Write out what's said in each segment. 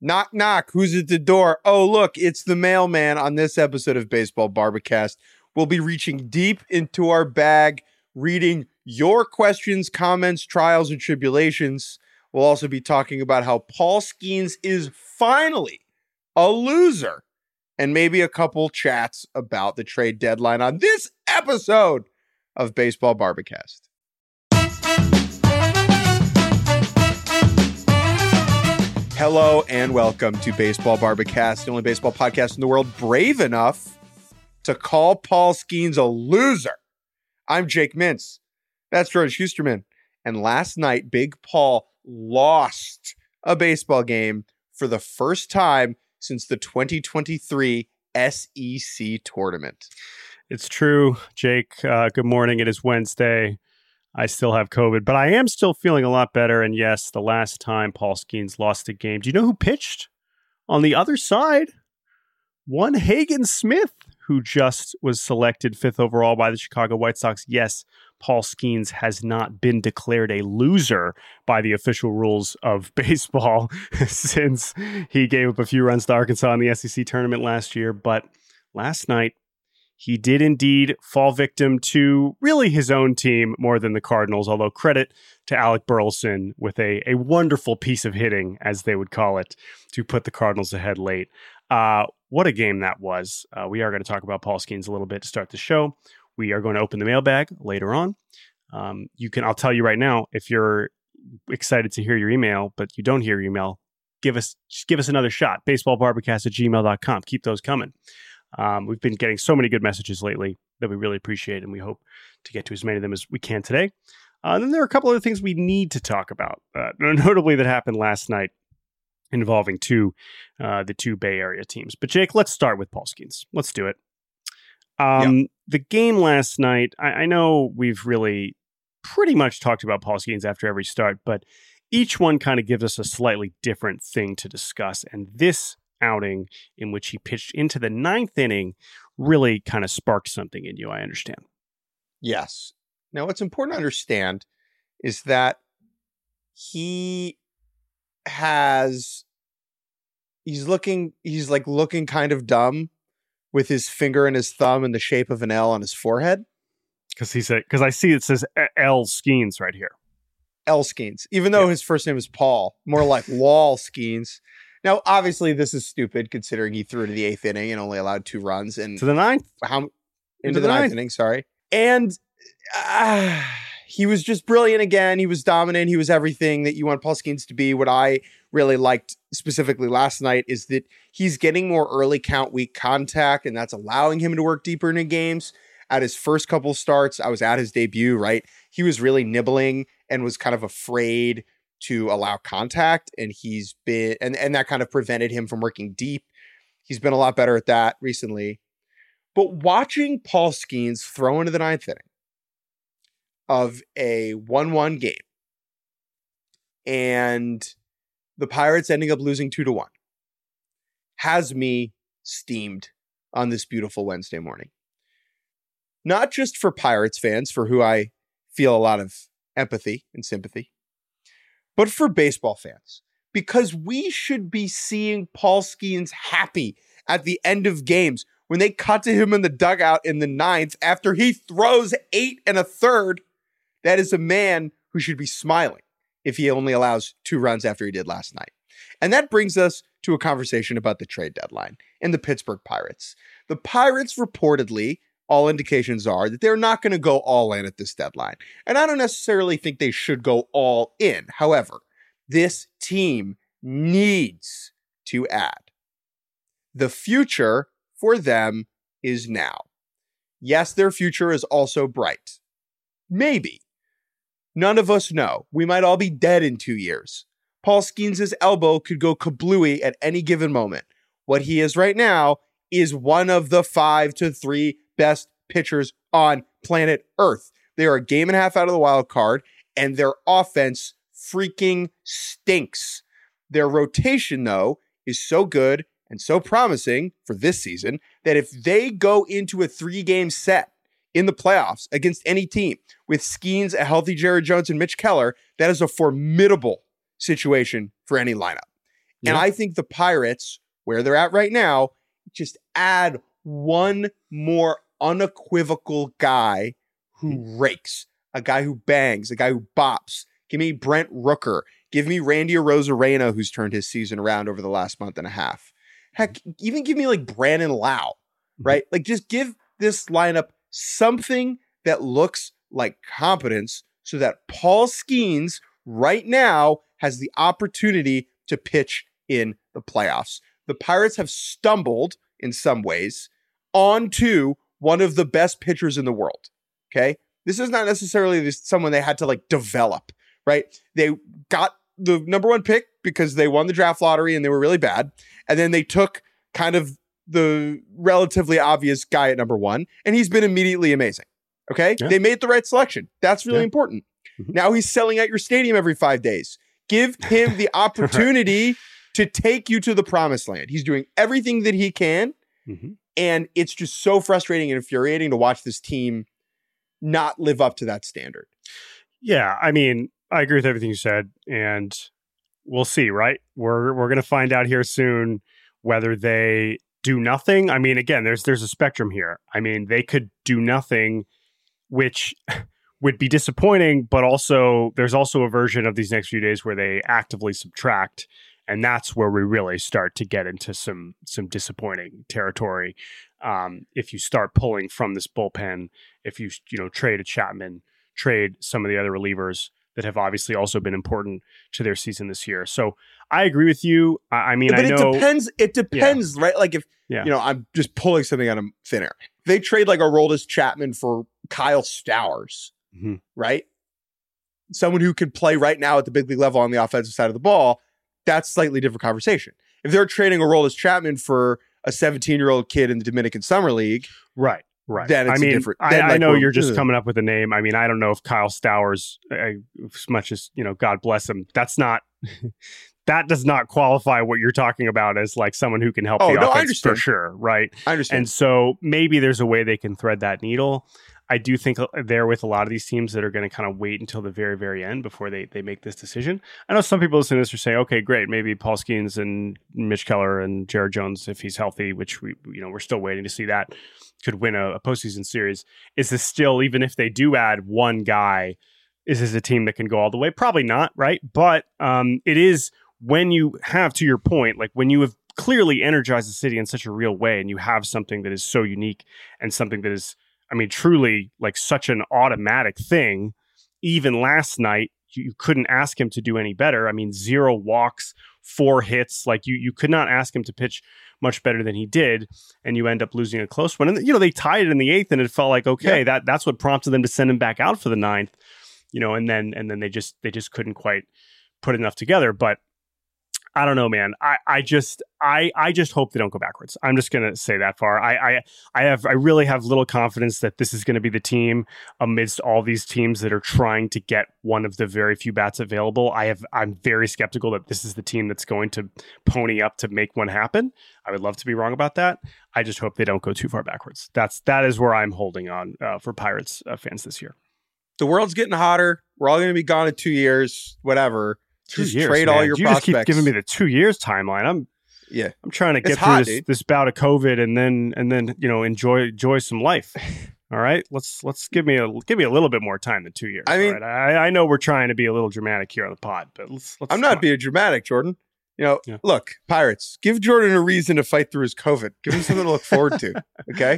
Knock, knock. Who's at the door? Oh, look, it's the mailman. On this episode of Baseball Barbacast, we'll be reaching deep into our bag, reading your questions, comments, trials, and tribulations. We'll also be talking about how Paul Skeens is finally a loser, and maybe a couple chats about the trade deadline on this episode of Baseball Barbacast. Hello and welcome to Baseball Barbacast, the only baseball podcast in the world brave enough to call Paul Skeens a loser. I'm Jake Mintz. That's George Husterman. And last night, Big Paul lost a baseball game for the first time since the 2023 SEC tournament. It's true, Jake. Good morning. It is Wednesday. I still have COVID, but I am still feeling a lot better. And yes, the last time Paul Skeens lost a game, do you know who pitched on the other side? One Hagen Smith, who just was selected 5th overall by the Chicago White Sox. Yes, Paul Skeens has not been declared a loser by the official rules of baseball since he gave up a few runs to Arkansas in the SEC tournament last year. But last night, he did indeed fall victim to really his own team more than the Cardinals, although credit to Alec Burleson with a wonderful piece of hitting, as they would call it, to put the Cardinals ahead late. What a game that was. We are going to talk about Paul Skeens a little bit to start the show. We are going to open the mailbag later on. I'll tell you right now, if you're excited to hear your email, but you don't hear your email, give us another shot. baseballbarbacast@gmail.com. Keep those coming. We've been getting so many good messages lately that we really appreciate, and we hope to get to as many of them as we can today. Then there are a couple other things we need to talk about, notably that happened last night involving the two Bay Area teams. But Jake, let's start with Paul Skeens. Let's do it. The game last night, I know we've really pretty much talked about Paul Skeens after every start, but each one kind of gives us a slightly different thing to discuss. And this outing in which he pitched into the 9th inning really kind of sparked something in you, I understand. Yes. Now, what's important to understand is that he's looking kind of dumb with his finger and his thumb in the shape of an L on his forehead. Because I see it says L Skeens right here. L Skeens, even though his first name is Paul, more like Lol Skeens. Now, obviously, this is stupid considering he threw to the 8th inning and only allowed 2 runs. And to the 9th? Into the 9th inning, sorry. And he was just brilliant again. He was dominant. He was everything that you want Paul Skeens to be. What I really liked specifically last night is that he's getting more early count weak contact, and that's allowing him to work deeper into games. At his first couple starts, I was at his debut, right? He was really nibbling and was kind of afraid to allow contact, and he's been and that kind of prevented him from working deep. He's been a lot better at that recently. But watching Paul Skeens throw into the 9th inning of a 1-1 game and the Pirates ending up losing 2-1 has me steamed on this beautiful Wednesday morning. Not just for Pirates fans, for who I feel a lot of empathy and sympathy, but for baseball fans, because we should be seeing Paul Skeens happy at the end of games when they cut to him in the dugout in the 9th after he throws 8 1/3. That is a man who should be smiling if he only allows 2 runs after he did last night. And that brings us to a conversation about the trade deadline and the Pittsburgh Pirates. The Pirates reportedly, all indications are that they're not going to go all in at this deadline. And I don't necessarily think they should go all in. However, this team needs to add. The future for them is now. Yes, their future is also bright. Maybe. None of us know. We might all be dead in 2 years. Paul Skeens' elbow could go kablooey at any given moment. What he is right now is one of the 5 to 3 best pitchers on planet Earth. They are a game and a half out of the wild card, and their offense freaking stinks. Their rotation, though, is so good and so promising for this season that if they go into a 3-game set in the playoffs against any team with Skeens, a healthy Jared Jones, and Mitch Keller, that is a formidable situation for any lineup. And I think the Pirates, where they're at right now, just add one more unequivocal guy who rakes, a guy who bangs, a guy who bops. Give me Brent Rooker. Give me Randy Arozarena, who's turned his season around over the last month and a half. Heck, even give me like Brandon Lau, right? Like just give this lineup something that looks like competence so that Paul Skeens right now has the opportunity to pitch in the playoffs. The Pirates have stumbled in some ways onto one of the best pitchers in the world. Okay. This is not necessarily someone they had to like develop, right? They got the number one pick because they won the draft lottery and they were really bad. And then they took kind of the relatively obvious guy at number one, and he's been immediately amazing. Okay. Yeah. They made the right selection. That's really important. Now he's selling out your stadium every 5 days. Give him the opportunity to take you to the promised land. He's doing everything that he can. And it's just so frustrating and infuriating to watch this team not live up to that standard. Yeah. I mean, I agree with everything you said, and we'll see, right? We're going to find out here soon whether they do nothing. I mean, again, there's a spectrum here. I mean, they could do nothing, which would be disappointing, but also there's also a version of these next few days where they actively subtract, and that's where we really start to get into some disappointing territory. If you start pulling from this bullpen, if you trade a Chapman, trade some of the other relievers that have obviously also been important to their season this year. So I agree with you. I mean, but I know it depends, right? Like if I'm just pulling something out of thin air. They trade like a Aroldis Chapman for Kyle Stowers, right? Someone who can play right now at the big league level on the offensive side of the ball. That's a slightly different conversation. If they're trading a Aroldis Chapman for a 17-year-old kid in the Dominican Summer League, right. Then it's different. I know you're just coming up with a name. I mean, I don't know if Kyle Stowers, as much as God bless him, that does not qualify what you're talking about as like someone who can help the offense for sure, right? I understand. And so maybe there's a way they can thread that needle. I do think they're with a lot of these teams that are going to kind of wait until the very, very end before they make this decision. I know some people listening to this are saying, okay, great, maybe Paul Skeens and Mitch Keller and Jared Jones, if he's healthy, which we're still waiting to see that, could win a postseason series. Is this still, even if they do add one guy, is this a team that can go all the way? Probably not, right? But it is when you have, to your point, like when you have clearly energized the city in such a real way and you have something that is so unique and something that is, I mean, truly like such an automatic thing. Even last night, you couldn't ask him to do any better. I mean, 0 walks, 4 hits. Like you could not ask him to pitch much better than he did, and you end up losing a close one. And they tied it in the 8th, and it felt like that's what prompted them to send him back out for the 9th. And then they just couldn't quite put enough together. But I don't know, man. I just hope they don't go backwards. I'm just gonna say that far. I really have little confidence that this is going to be the team amidst all these teams that are trying to get one of the very few bats available. I'm very skeptical that this is the team that's going to pony up to make one happen. I would love to be wrong about that. I just hope they don't go too far backwards. That is where I'm holding on for Pirates fans this year. The world's getting hotter. We're all going to be gone in 2 years. Whatever. 2 just years, trade man. all your prospects. You just keep giving me the 2 years timeline. I'm trying to get through this bout of COVID and then enjoy some life. All right, let's give me a little bit more time than 2 years. I mean, right? I know we're trying to be a little dramatic here on the pod, but let's I'm not being dramatic, Jordan. Look, Pirates, give Jordan a reason to fight through his COVID. Give him something to look forward to. Okay.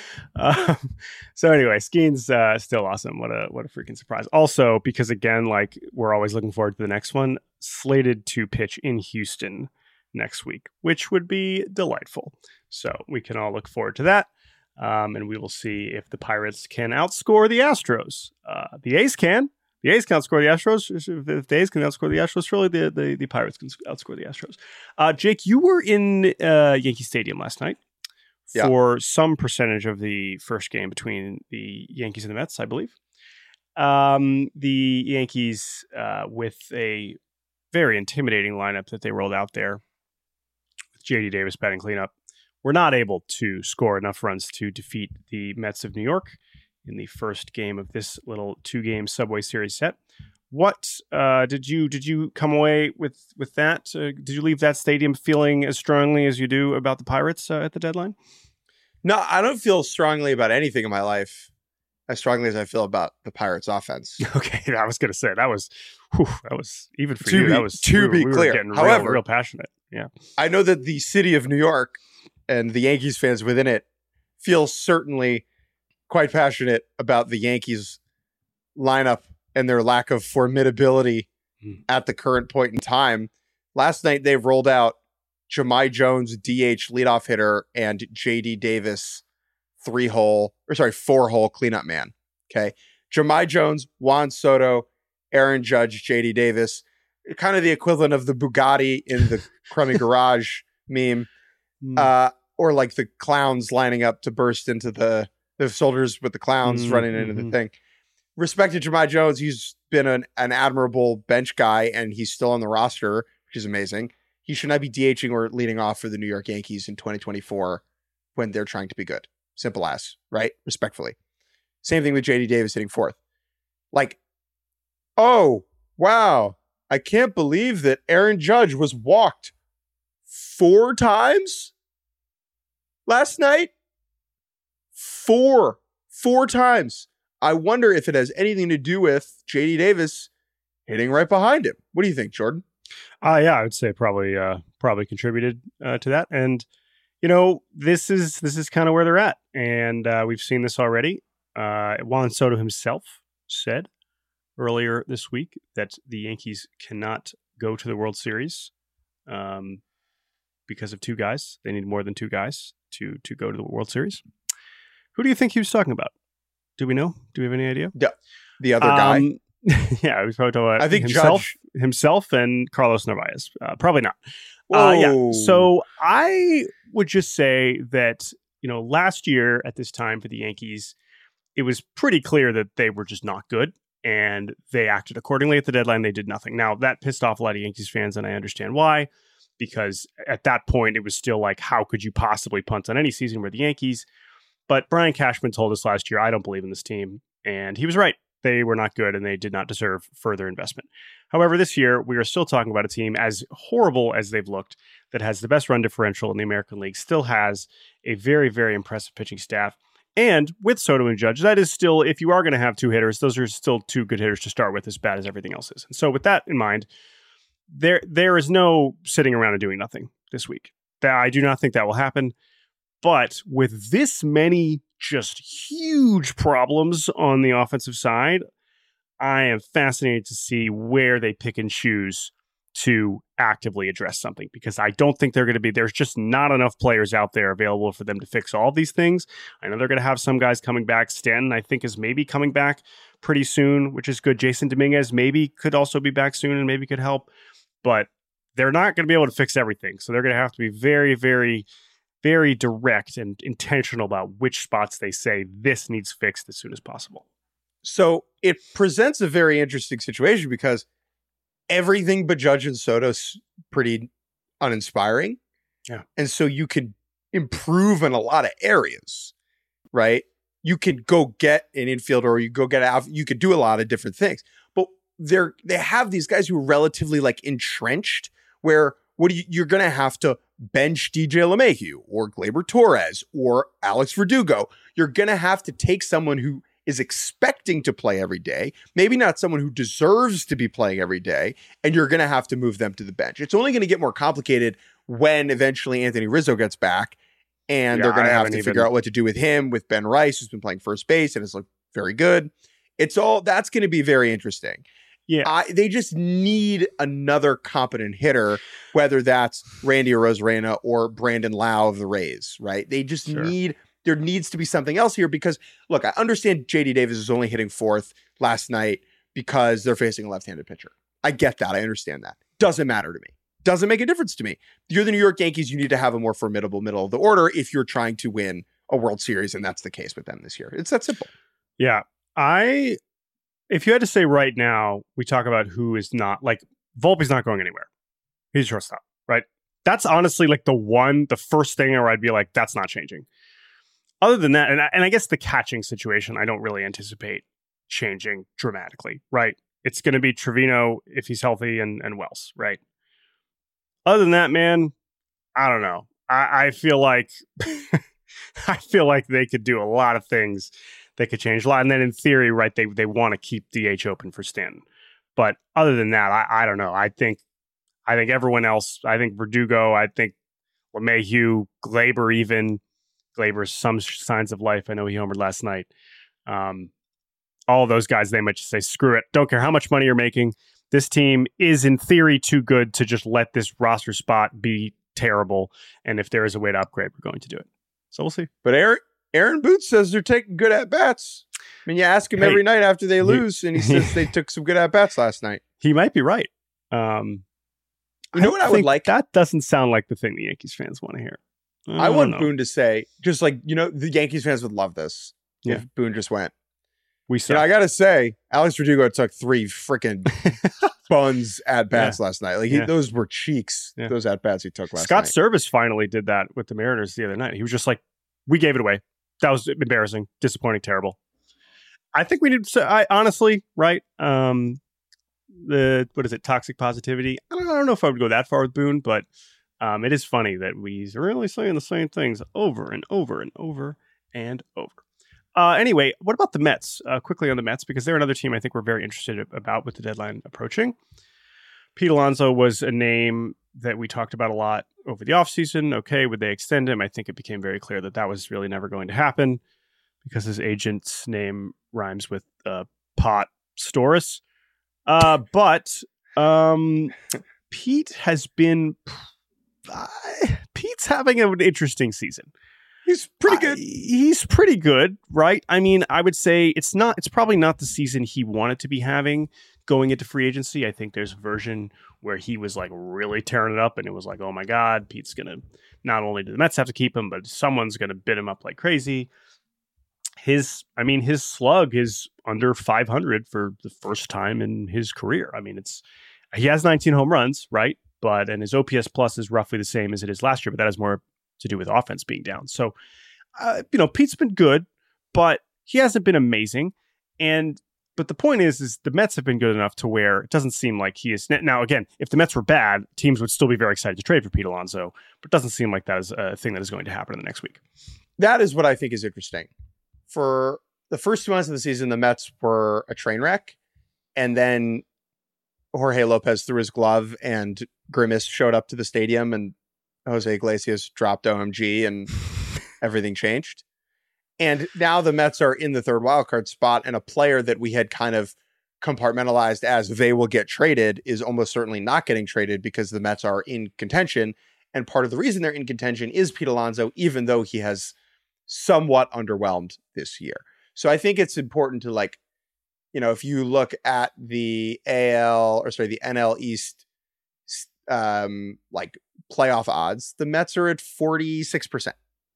So anyway, Skeens still awesome. What a freaking surprise. Also, because again, like we're always looking forward to the next one, slated to pitch in Houston next week, which would be delightful. So we can all look forward to that. And we will see if the Pirates can outscore the Astros. The A's can. The A's can outscore the Astros. If the A's can outscore the Astros, surely the Pirates can outscore the Astros. Jake, you were in Yankee Stadium last night for some percentage of the first game between the Yankees and the Mets, I believe. The Yankees, with a very intimidating lineup that they rolled out there, with J.D. Davis batting cleanup, were not able to score enough runs to defeat the Mets of New York in the first game of this little 2-game Subway Series set. What did you come away with that? Did you leave that stadium feeling as strongly as you do about the Pirates at the deadline? No, I don't feel strongly about anything in my life as strongly as I feel about the Pirates offense. Okay, I was going to say that was even for To you. be- That was to be we clear. were getting However, real passionate. Yeah. I know that the city of New York and the Yankees fans within it feel certainly quite passionate about the Yankees lineup and their lack of formidability at the current point in time. Last night, they rolled out Jahmai Jones, DH leadoff hitter, and JD Davis, 4-hole cleanup man. Okay. Jahmai Jones, Juan Soto, Aaron Judge, JD Davis, kind of the equivalent of the Bugatti in the crummy garage meme, or like the clowns lining up to burst into the soldiers with the clowns running into the thing. Respected Jahmai Jones, he's been an admirable bench guy, and he's still on the roster, which is amazing. He should not be DHing or leading off for the New York Yankees in 2024 when they're trying to be good. Simple as, right? Respectfully. Same thing with JD Davis hitting fourth. Like, oh, wow. I can't believe that Aaron Judge was walked 4 times last night. 4 times. I wonder if it has anything to do with JD Davis hitting right behind him. What do you think, Jordan? Yeah, I would say probably contributed to that. And this is kind of where they're at, and we've seen this already. Juan Soto himself said earlier this week that the Yankees cannot go to the World Series because of 2 guys. They need more than 2 guys to go to the World Series. Who do you think he was talking about? Do we know? Do we have any idea? Yeah, the other guy. Yeah, we probably talking about I think himself and Carlos Narvaez. Probably not. Whoa. So I would just say that, last year at this time for the Yankees, it was pretty clear that they were just not good, and they acted accordingly at the deadline. They did nothing. Now, that pissed off a lot of Yankees fans, and I understand why, because at that point, it was still like, how could you possibly punt on any season where the Yankees? But Brian Cashman told us last year, I don't believe in this team. And he was right. They were not good and they did not deserve further investment. However, this year, we are still talking about a team as horrible as they've looked that has the best run differential in the American League, still has a very, very impressive pitching staff. And with Soto and Judge, that is still, if you are going to have 2 hitters, those are still 2 good hitters to start with, as bad as everything else is. And so with that in mind, there is no sitting around and doing nothing this week. I do not think that will happen. But with this many just huge problems on the offensive side, I am fascinated to see where they pick and choose to actively address something, because I don't think there's just not enough players out there available for them to fix all of these things. I know they're going to have some guys coming back. Stanton, I think, is maybe coming back pretty soon, which is good. Jason Dominguez maybe could also be back soon and maybe could help, but they're not going to be able to fix everything. So they're going to have to be very, very, very direct and intentional about which spots they say this needs fixed as soon as possible. So it presents a very interesting situation because everything but Judge and Soto's pretty uninspiring. Yeah. And so you can improve in a lot of areas, right? You could go get an infielder or you go get out. You could do a lot of different things, but they have these guys who are relatively like entrenched where you're going to have to bench DJ LeMahieu or Gleyber Torres or Alex Verdugo. You're going to have to take someone who is expecting to play every day, maybe not someone who deserves to be playing every day, and you're going to have to move them to the bench. It's only going to get more complicated when eventually Anthony Rizzo gets back, and they're going to have to figure out what to do with him, with Ben Rice, who's been playing first base and has looked very good. That's going to be very interesting. Yeah, they just need another competent hitter, whether that's Randy Arozarena or Brandon Lau of the Rays, right? They just there needs to be something else here because, look, I understand JD Davis is only hitting 4th last night because they're facing a left-handed pitcher. I get that. I understand that. Doesn't matter to me. Doesn't make a difference to me. You're the New York Yankees. You need to have a more formidable middle of the order if you're trying to win a World Series, and that's the case with them this year. It's that simple. Yeah. If you had to say right now, we talk about who is not, like, Volpe's not going anywhere. He's shortstop, right? That's honestly like the first thing where I'd be like, that's not changing. Other than that, and I guess the catching situation, I don't really anticipate changing dramatically, right? it's going to be Trevino if he's healthy and Wells, right? Other than that, man, I don't know. I feel like I feel like they could do a lot of things. They could change a lot. And then in theory, right, they want to keep DH open for Stanton. But other than that, I don't know. I think everyone else, I think Verdugo, I think LeMahieu, Glaber even. Glaber's some signs of life. I know he homered last night. All of those guys, they might just say, screw it. Don't care how much money you're making. This team is in theory too good to just let this roster spot be terrible. And if there is a way to upgrade, we're going to do it. So we'll see. But Aaron Boots says they're taking good at-bats. I mean, you ask him every night after they lose, and he says they took some good at-bats last night. He might be right. You know what I would like? That doesn't sound like the thing the Yankees fans want to hear. I want Boone to say, just like, the Yankees fans would love this if Boone just went. I got to say, Alex Verdugo took 3 freaking buns at-bats lats night. Like, those were cheeks, those at-bats he took last Scott night. Service finally did that with the Mariners the other night. He was just like, we gave it away. That was embarrassing, disappointing, terrible. I think we need to, honestly, right? What is it? Toxic positivity. I don't know if I would go that far with Boone, but it is funny that we're really saying the same things over and over and over and over. Anyway, what about the Mets? Quickly on the Mets, because they're another team I think we're very interested about with the deadline approaching. Pete Alonso was a name that we talked about a lot over the offseason. Okay, would they extend him? I think it became very clear that was really never going to happen because his agent's name rhymes with Pot Storis. But Pete has been... Pete's having an interesting season. He's pretty good. He's pretty good, right? I mean, I would say it's probably not the season he wanted to be having going into free agency. I think there's a version where he was like really tearing it up and it was like, oh my God, Pete's going to, not only do the Mets have to keep him, but someone's going to bid him up like crazy. His slug is under 500 for the first time in his career. I mean, he has 19 home runs, right? And his OPS plus is roughly the same as it is last year, but that has more to do with offense being down. So, Pete's been good, but he hasn't been amazing. But the point is the Mets have been good enough to where it doesn't seem like he is. Now, again, if the Mets were bad, teams would still be very excited to trade for Pete Alonso, but it doesn't seem like that is a thing that is going to happen in the next week. That is what I think is interesting. For the first 2 months of the season, the Mets were a train wreck, and then Jorge Lopez threw his glove and Grimace showed up to the stadium and Jose Iglesias dropped OMG and everything changed. And now the Mets are in the third wildcard spot, and a player that we had kind of compartmentalized as they will get traded is almost certainly not getting traded because the Mets are in contention. And part of the reason they're in contention is Pete Alonso, even though he has somewhat underwhelmed this year. So I think it's important to if you look at the NL East, playoff odds, the Mets are at 46%.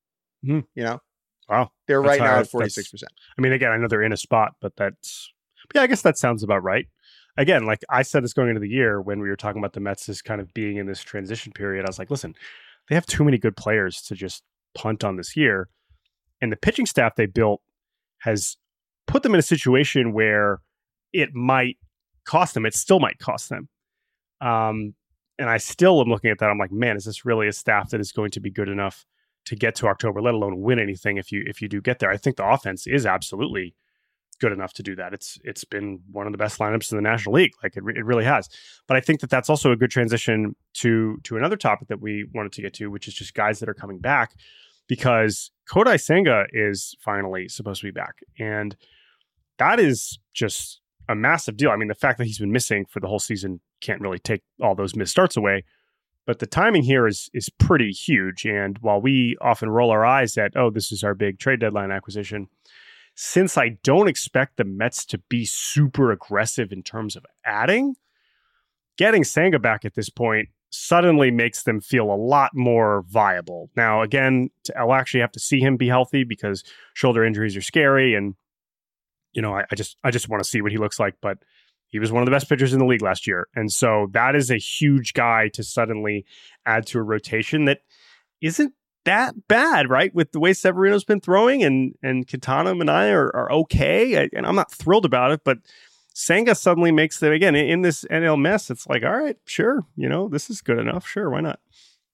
Wow. They're right now at 46%. I mean, again, I know they're in a spot, but I guess that sounds about right. Again, like I said this going into the year when we were talking about the Mets as kind of being in this transition period, I was like, listen, they have too many good players to just punt on this year. And the pitching staff they built has put them in a situation where it might cost them. It still might cost them. And I still am looking at that. I'm like, man, is this really a staff that is going to be good enough to get to October, let alone win anything if you do get there? I think the offense is absolutely good enough to do that. It's been one of the best lineups in the National League. Like it really has. But I think that's also a good transition to another topic that we wanted to get to, which is just guys that are coming back, because Kodai Senga is finally supposed to be back. And that is just a massive deal. I mean, the fact that he's been missing for the whole season can't really take all those missed starts away. But the timing here is pretty huge. And while we often roll our eyes at, oh, this is our big trade deadline acquisition, since I don't expect the Mets to be super aggressive in terms of adding, getting Senga back at this point suddenly makes them feel a lot more viable. Now, again, I'll actually have to see him be healthy because shoulder injuries are scary. And, I just want to see what he looks like. But he was one of the best pitchers in the league last year. And so that is a huge guy to suddenly add to a rotation that isn't that bad, right? With the way Severino's been throwing and Quintana and I are okay. And I'm not thrilled about it, but Senga suddenly makes them again in this NL mess. It's like, all right, sure, this is good enough. Sure, why not?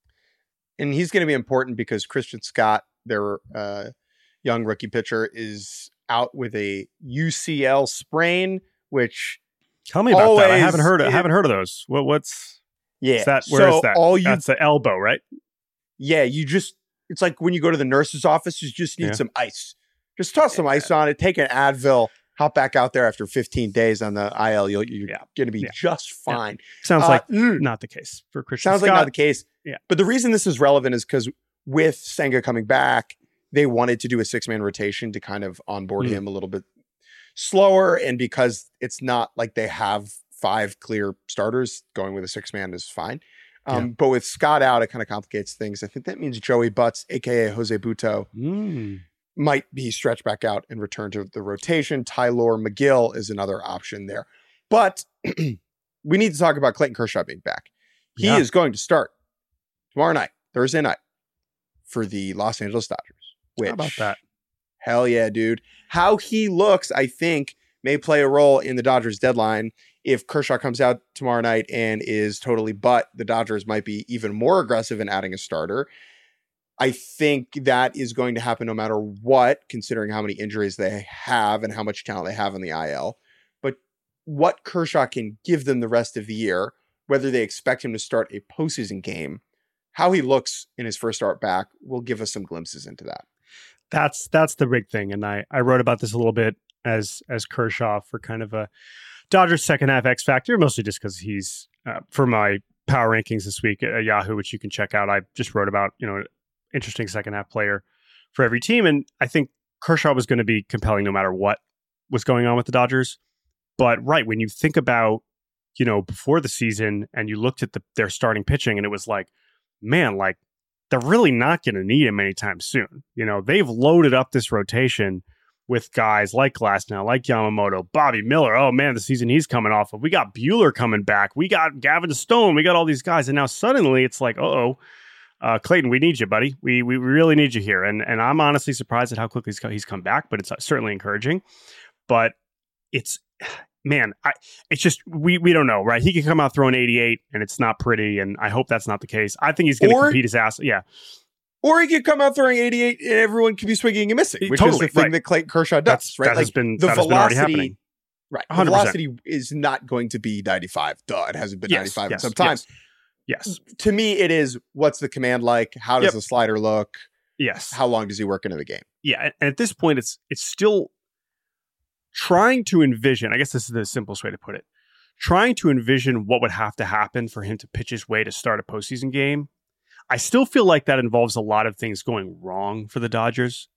And he's going to be important because Christian Scott, their young rookie pitcher, is out with a UCL sprain, which tell me about that. I haven't heard of those. What's yeah? Where is that? That's the elbow, right? Yeah, it's like when you go to the nurse's office, you just need some ice. Just toss some ice on it, take an Advil, hop back out there after 15 days on the IL. You're going to be just fine. Sounds like not the case for Christian Scott. Sounds like not the case. Yeah. But the reason this is relevant is because with Senga coming back, they wanted to do a 6-man rotation to kind of onboard him a little bit slower. And because it's not like they have 5 clear starters, going with a 6-man is fine. But with Scott out, it kind of complicates things. I think that means Joey Butts, a.k.a. Jose Butto, might be stretched back out and return to the rotation. Tylor McGill is another option there. But we need to talk about Clayton Kershaw being back. He is going to start tomorrow night, Thursday night, for the Los Angeles Dodgers. Which, how about that? Hell yeah, dude. How he looks, I think, may play a role in the Dodgers deadline. If Kershaw comes out tomorrow night and is totally butt, the Dodgers might be even more aggressive in adding a starter. I think that is going to happen no matter what, considering how many injuries they have and how much talent they have in the IL. But what Kershaw can give them the rest of the year, whether they expect him to start a postseason game, how he looks in his first start back will give us some glimpses into that. That's the big thing. And I wrote about this a little bit as Kershaw for kind of a Dodgers second half X factor, mostly just because he's for my power rankings this week at Yahoo, which you can check out. I just wrote about, interesting second half player for every team. And I think Kershaw was going to be compelling no matter what was going on with the Dodgers. But right, when you think about, before the season and you looked at their starting pitching and it was like, man, like they're really not going to need him anytime soon. They've loaded up this rotation with guys like Glasnow, like Yamamoto, Bobby Miller. Oh man, the season he's coming off of. We got Buehler coming back. We got Gavin Stone. We got all these guys. And now suddenly it's like, Clayton, we need you, buddy. We really need you here. And I'm honestly surprised at how quickly he's come back, but it's certainly encouraging. But it's, man, it's just, we don't know, right? He could come out throwing 88 and it's not pretty. And I hope that's not the case. I think he's going to compete his ass. Yeah. Or he could come out throwing 88 and everyone could be swinging and missing, which is the thing that Clayton Kershaw does, right? That has been already happening. Right. The velocity is not going to be 95. Duh, it hasn't been 95 in some time. Yes. To me, it is, what's the command like? How does the slider look? Yes. How long does he work into the game? Yeah. And at this point, it's still trying to envision, I guess this is the simplest way to put it, trying to envision what would have to happen for him to pitch his way to start a postseason game. I still feel like that involves a lot of things going wrong for the Dodgers.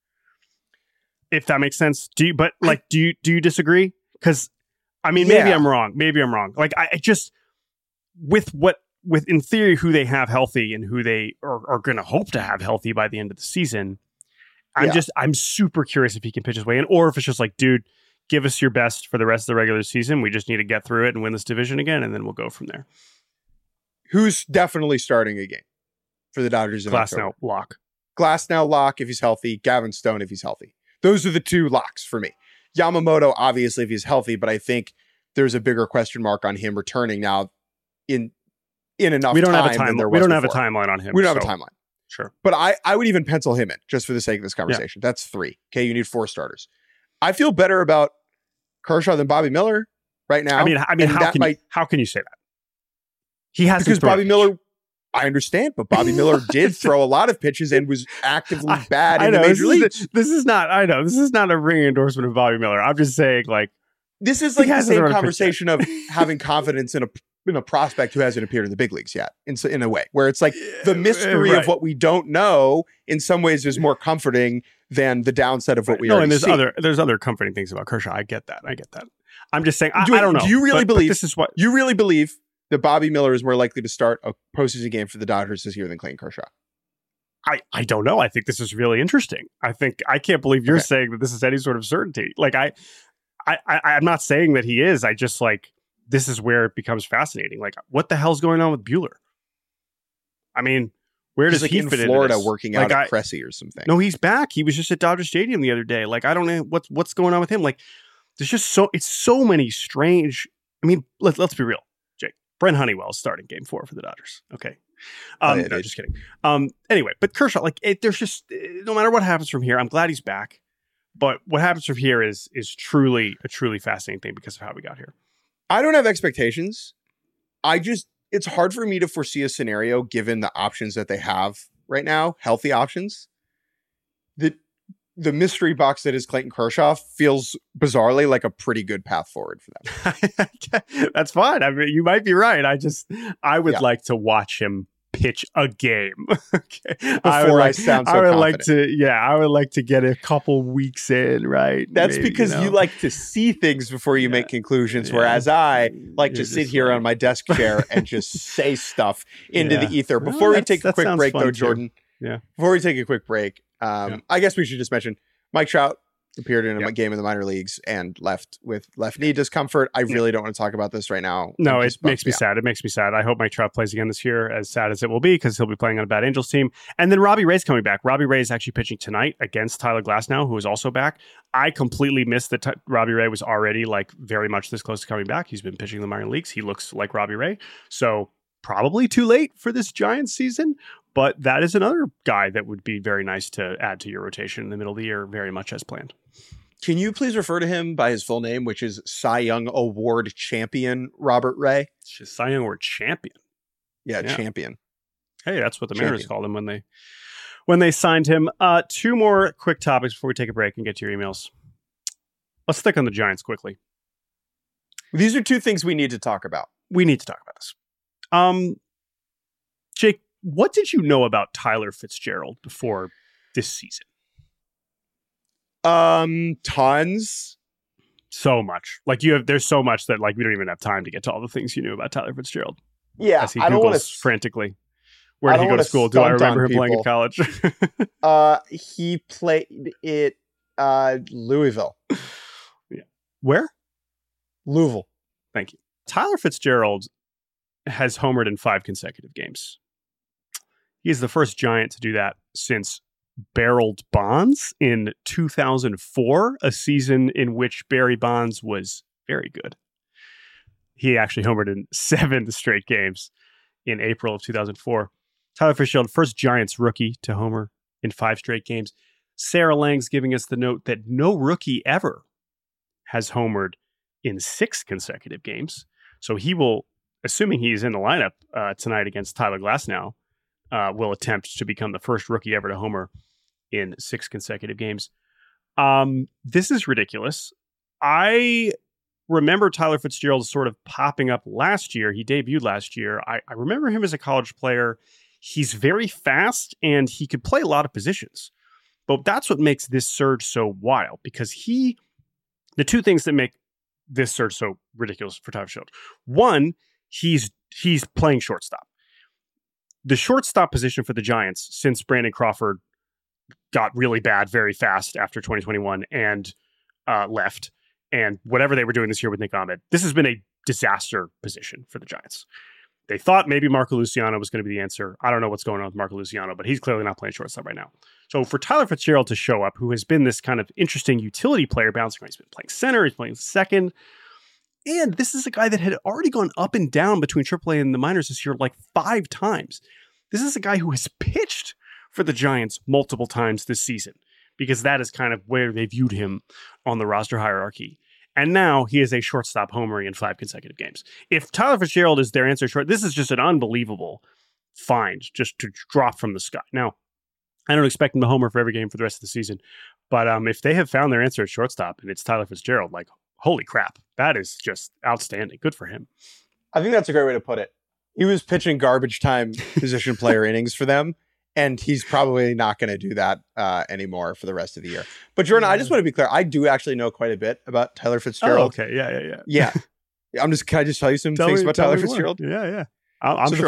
If that makes sense. Do you disagree? Because maybe I'm wrong. Like I just with in theory who they have healthy and who they are going to hope to have healthy by the end of the season. I'm super curious if he can pitch his way in, or if it's just like, dude, give us your best for the rest of the regular season. We just need to get through it and win this division again, and then we'll go from there. Who's definitely starting a game for the Dodgers in Glasnow lock. Glasnow lock if he's healthy. Gavin Stone if he's healthy. Those are the two locks for me. Yamamoto, obviously, if he's healthy, but I think there's a bigger question mark on him returning now in enough time. We don't have a timeline on him. We don't have a timeline. Sure. But I would even pencil him in just for the sake of this conversation. Yeah. That's 3. Okay, you need 4 starters. I feel better about Kershaw than Bobby Miller right now. How can you say that? He has, because Bobby Miller, I understand, but Bobby Miller did throw a lot of pitches and was actively bad in the major leagues. This is not a ringing endorsement of Bobby Miller. I'm just saying, like, this is like the same conversation of having confidence in a prospect who hasn't appeared in the big leagues yet, in a way where it's like the mystery of what we don't know in some ways is more comforting than the downside of what we already see. There's other comforting things about Kershaw. I get that. I'm just saying, I don't know. Do you really believe this is what you really believe that Bobby Miller is more likely to start a postseason game for the Dodgers this year than Clayton Kershaw? I don't know. I think this is really interesting. I can't believe you're saying that this is any sort of certainty. Like I'm not saying that he is. I just like, this is where it becomes fascinating. Like, what the hell's going on with Buehler? I mean, where does he fit in Florida working out at Cressy or something? No, he's back. He was just at Dodger Stadium the other day. Like, I don't know what's going on with him. Like, There's just it's so many strange. I mean, let's be real, Jake. Brent Honeywell is starting Game 4 for the Dodgers. Okay. No, just kidding. Anyway, but Kershaw, there's just no matter what happens from here, I'm glad he's back. But what happens from here is truly a truly fascinating thing because of how we got here. I don't have expectations. It's hard for me to foresee a scenario given the options that they have right now, healthy options. The mystery box that is Clayton Kershaw feels bizarrely like a pretty good path forward for them. That's fine. I mean, you might be right. I would like to watch him pitch a game. Okay. I would like to get a couple weeks in, right? That's maybe, because you like to see things before you make conclusions, whereas I like to sit here on my desk chair and just say stuff into the ether. Before we take a quick break, though, Jordan. Yeah. Before we take a quick break, I guess we should just mention Mike Trout appeared in a game in the minor leagues and left with left knee discomfort. I really don't want to talk about this right now. No, it makes me sad. It makes me sad. I hope Mike Trout plays again this year, as sad as it will be, because he'll be playing on a bad Angels team. And then Robbie Ray's coming back. Robbie Ray is actually pitching tonight against Tyler Glasnow, who is also back. I completely missed that Robbie Ray was already very much this close to coming back. He's been pitching in the minor leagues. He looks like Robbie Ray. So probably too late for this Giants season. But that is another guy that would be very nice to add to your rotation in the middle of the year, very much as planned. Can you please refer to him by his full name, which is Cy Young Award champion Robert Ray? It's just Cy Young Award champion. Yeah, champion. Hey, that's what the Mariners called him when they signed him. Two more quick topics before we take a break and get to your emails. Let's stick on the Giants quickly. These are two things we need to talk about. We need to talk about this. Jake, what did you know about Tyler Fitzgerald before this season? Tons. So much. There's so much that we don't even have time to get to all the things you knew about Tyler Fitzgerald. Yeah. As he Googles frantically. Where did he go to school? Do I remember him playing in college? He played at Louisville. Yeah. Where? Louisville. Thank you. Tyler Fitzgerald has homered in 5 consecutive games. He is the first Giant to do that since Barreled Bonds in 2004, a season in which Barry Bonds was very good. He actually homered in 7 straight games in April of 2004. Tyler Fitzgerald, first Giants rookie to homer in 5 straight games. Sarah Lang's giving us the note that no rookie ever has homered in 6 consecutive games. So he will, assuming he's in the lineup tonight against Tyler Glasnow, will attempt to become the first rookie ever to homer in 6 consecutive games. This is ridiculous. I remember Tyler Fitzgerald sort of popping up last year. He debuted last year. I remember him as a college player. He's very fast and he could play a lot of positions. But that's what makes this surge so wild, because the two things that make this surge so ridiculous for Tyler Fitzgerald. One, he's playing shortstop. The shortstop position for the Giants, since Brandon Crawford got really bad very fast after 2021 and left, and whatever they were doing this year with Nick Ahmed, this has been a disaster position for the Giants. They thought maybe Marco Luciano was going to be the answer. I don't know what's going on with Marco Luciano, but he's clearly not playing shortstop right now. So for Tyler Fitzgerald to show up, who has been this kind of interesting utility player bouncing around, he's been playing center, he's playing second, and this is a guy that had already gone up and down between AAA and the minors this year 5 times. This is a guy who has pitched for the Giants multiple times this season, because that is kind of where they viewed him on the roster hierarchy. And now he is a shortstop homering in 5 consecutive games. If Tyler Fitzgerald is their answer short, this is just an unbelievable find just to drop from the sky. Now, I don't expect him to homer for every game for the rest of the season, but if they have found their answer at shortstop and it's Tyler Fitzgerald, holy crap, that is just outstanding. Good for him. I think that's a great way to put it. He was pitching garbage time position player innings for them, and he's probably not going to do that anymore for the rest of the year. But Jordan, I just want to be clear. I do actually know quite a bit about Tyler Fitzgerald. Oh, okay. Yeah. Can I just tell you some things about Tyler Fitzgerald? Yeah. I'm so sure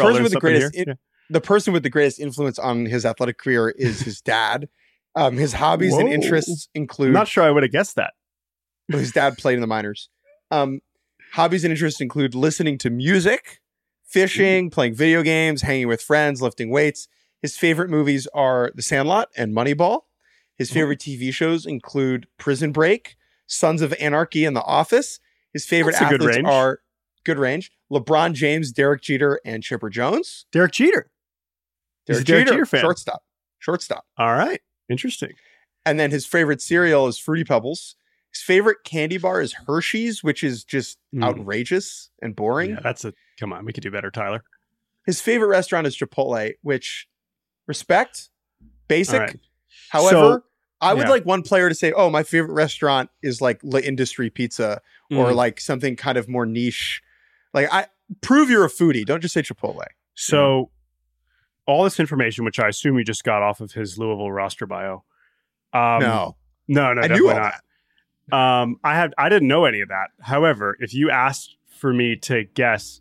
the person with the greatest influence on his athletic career is his dad. His hobbies and interests include... I'm not sure I would have guessed that. His dad played in the minors. Hobbies and interests include listening to music, fishing, playing video games, hanging with friends, lifting weights. His favorite movies are The Sandlot and Moneyball. His favorite TV shows include Prison Break, Sons of Anarchy and The Office. His favorite That's a good athletes range. are good range. LeBron James, Derek Jeter, and Chipper Jones. Derek Jeter. He's a Derek Jeter fan. Shortstop. All right. Interesting. And then his favorite cereal is Fruity Pebbles. His favorite candy bar is Hershey's, which is just outrageous and boring. Yeah, come on. We could do better, Tyler. His favorite restaurant is Chipotle, which respect, basic. Right. However, I would like one player to say, oh, my favorite restaurant is like La Industry Pizza or like something kind of more niche. Like, prove you're a foodie. Don't just say Chipotle. So all this information, which I assume you just got off of his Louisville roster bio. No, I knew all not. that. I didn't know any of that. However, if you asked for me to guess,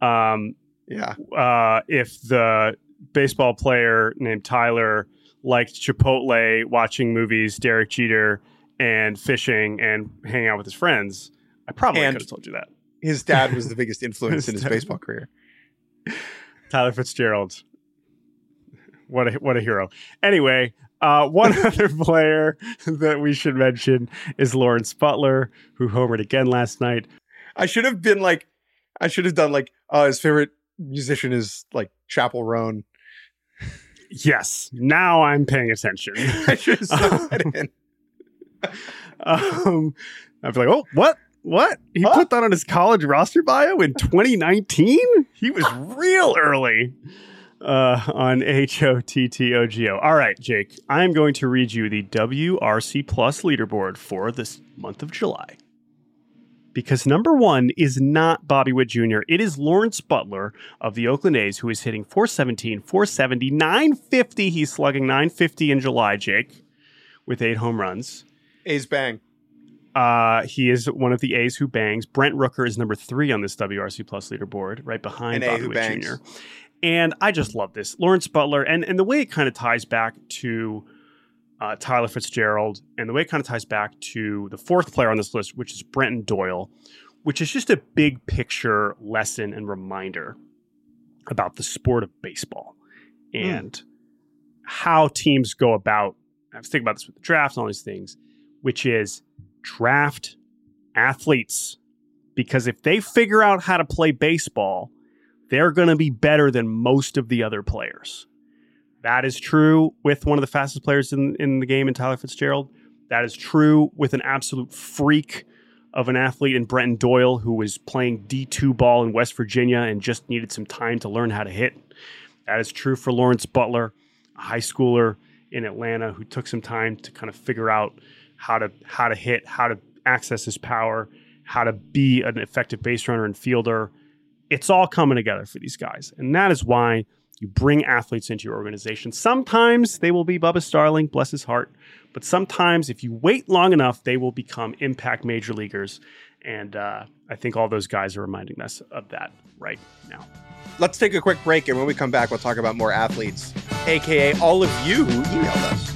if the baseball player named Tyler liked Chipotle, watching movies, Derek Jeter, and fishing and hanging out with his friends, I probably could have told you that. His dad was the biggest influence in his baseball career. Tyler Fitzgerald. What a hero. Anyway, one other player that we should mention is Lawrence Butler, who homered again last night. I should have done like, his favorite musician is like Chappell Roan. Yes. Now I'm paying attention. I should have stuck that in. I'd be like, oh, what? He put that on his college roster bio in 2019? He was real early on HOTTOGO. All right, Jake, I'm going to read you the WRC Plus leaderboard for this month of July. Because number one is not Bobby Witt Jr. It is Lawrence Butler of the Oakland A's, who is hitting .417, .470, .950. He's slugging .950 in July, Jake, with 8 home runs. A's bang. He is one of the A's who bangs. Brent Rooker is number 3 on this WRC Plus leaderboard, right behind Bobby Witt Jr. And I just love this. Lawrence Butler, and the way it kind of ties back to Tyler Fitzgerald, and the way it kind of ties back to the 4th player on this list, which is Brenton Doyle, which is just a big picture lesson and reminder about the sport of baseball and how teams go about. I was thinking about this with the draft and all these things, which is draft athletes, because if they figure out how to play baseball, they're going to be better than most of the other players. That is true with one of the fastest players in the game in Tyler Fitzgerald. That is true with an absolute freak of an athlete in Brenton Doyle, who was playing D2 ball in West Virginia and just needed some time to learn how to hit. That is true for Lawrence Butler, a high schooler in Atlanta who took some time to kind of figure out how to hit, how to access his power, how to be an effective base runner and fielder. It's all coming together for these guys. And that is why you bring athletes into your organization. Sometimes they will be Bubba Starling, bless his heart. But sometimes if you wait long enough, they will become impact major leaguers. And I think all those guys are reminding us of that right now. Let's take a quick break. And when we come back, we'll talk about more athletes, a.k.a. all of you who emailed us.